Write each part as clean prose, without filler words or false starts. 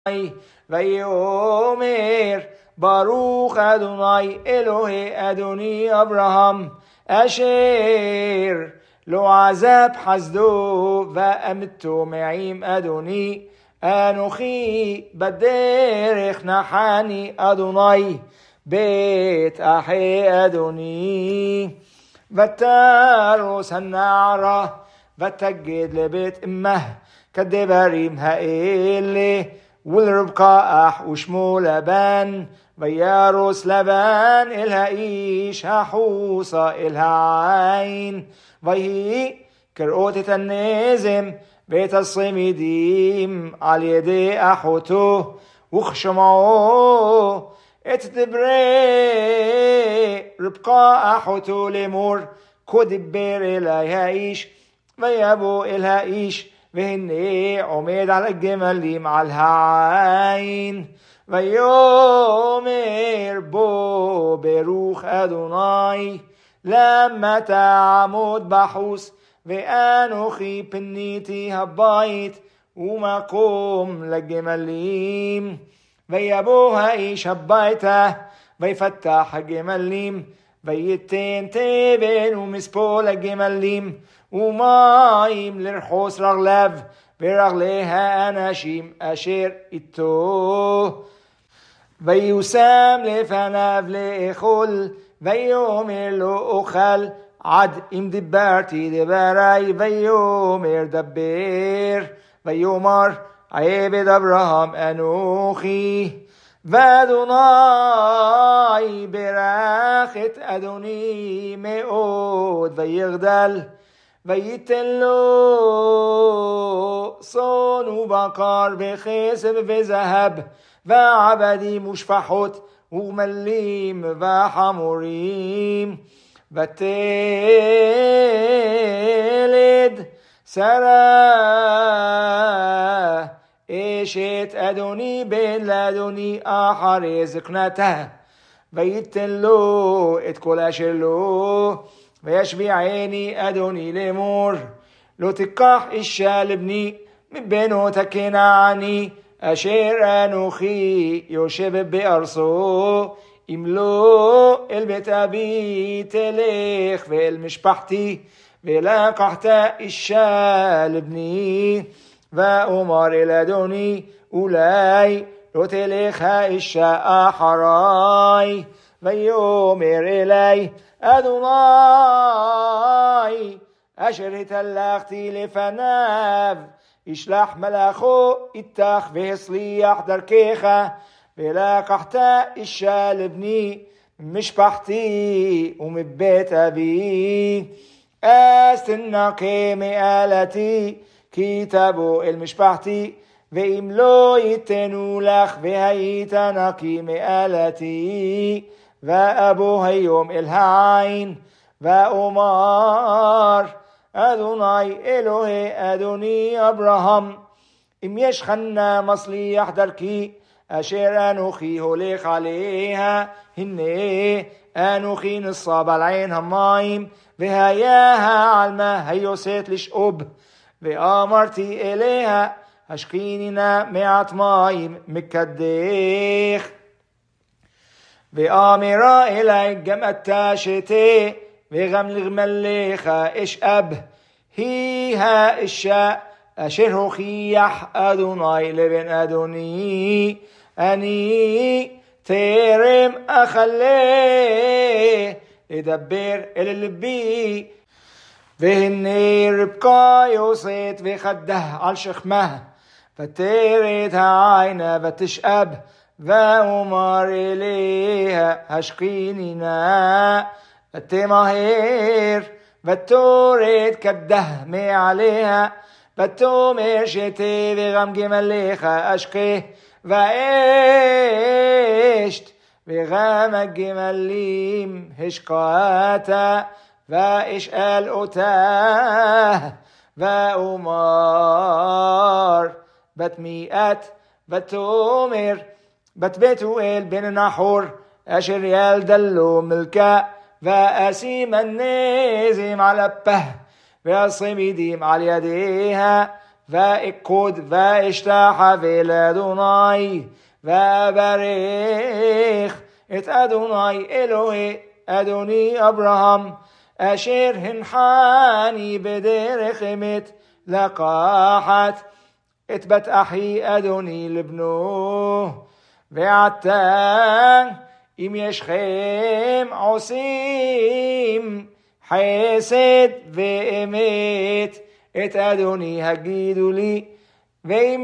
ויאמר ברוך אדוני אלוהי אדוני אברהם אשר לא עזב חסדו ואמתו מעם אדוני אנוכי בדרך נחני אדוני בית אחי אדוני. ותרוס הנערה ותגד לבית אמה כדברים האלה ולרבקה אח ושמו לבן. וירוס לבן אל האיש החוסה אל העין ויהי כראות את הנזם ואת הצמידים על ידי אחותו וכשמעו את דברי רבקה אחותו לאמור כה דיבר אלי האיש. ויבוא אל האיש והנה עומד על הגמלים על העין. ויאמר בו ברוך אדוני למה תעמוד בחוץ ואנוכי פניתי הבית ומקום לגמלים. ויבוא האיש הביתה ויפתח הגמלים ויתן תבן ומספול הגמלים ומים לרחוץ רגליו ורגלי האנשים אשר איתו. ויושם לפניו לאכול ויאמר לו אוכל עד אם דיברתי דברי. ויאמר דבר. ויאמר עבד אברהם אנוכי. ואדוני ברך את אדוני מאוד ויגדל ויתן לו צאן ובקר וכסף וזהב ועבדים ושפחות וגמלים וחמורים. ותלד שרה אשת אדוני בן לאדוני אחרי זקנתה ויתן לו את כל אשר לו. וישביעני אדוני לאמור לא תיקח אישה לבני מבנות הכנעני אשר אנוכי יושב בארצו אם לא אל בית אבי תלך ואל משפחתי ולקחת אישה לבני. ואומר אל אדוני אולי לא תלך האישה אחריי. ויאמר אלי אדוני אשר התהלכתי לפניו ישלח מלאכו איתך והצליח דרכך ולקחת אישה לבני ממשפחתי ומבית אבי. אז תנקה מאלתי כי תבוא אל משפחתי ואם לא ייתנו לך והיית נקי מאלתי. ואבוא היום אל העין ואומר אדוני אלוהי אדוני אברהם אם יש חנה מצליח דרכי אשר אנוכי הולך עליה הנה אנוכי נסב על עין המים והיה העלמה היוסת לשאוב. ואמרתי אליה השקיני נא מעט מים מקדך. ואמרה אלי גם אתה שתה וגם לגמליך אשאב. היא האישה אשר הוכיח אדוני לבן אדוני אני טרם אכלה לדבר אל ליבי. והנה רבקה יוסת וחדה על שכמה ותרד העינה ותשאב. ואומר אליה השקיני נא ותמהר ותורד כדה מעליה ותאמר שתה וגם גמליך אשקה ואשת וגם הגמלים השקעת. ואשאל אותה ואומר בת מיאת ותאמר בת בתואל בן נחור אשר ילדה לו מלכה. ואשים הנזם על אפה והצמידים על ידיה ואקוד ואשתחווה לאדוני ואברך את אדוני אלוהי אדוני אברהם אשר הנחני בדרך אמת לקחת את בת אחי אדוני לבנו. ועתה אם ישכם עושים חסד ואמת את אדוני הגידו לי, ואם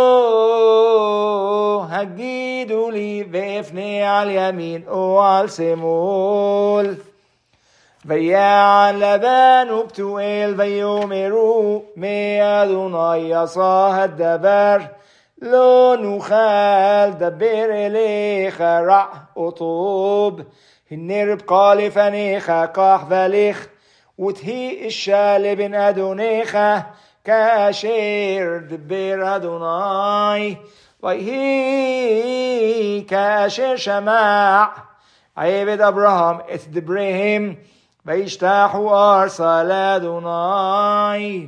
לא הגידו לי ואפנה על ימין או על שמאל. ויען לבן ובתואל ויאמרו מאדוני עשה הדבר, לא נוכל דבר אליך רע או טוב. הנה רבקה לפניך קח ולך, ותהי אישה לבן אדונך כאשר דבר אדוני. ויהי כאשר שמע עבד אברהם את דבריהם וישתחו ארצה לאדוני.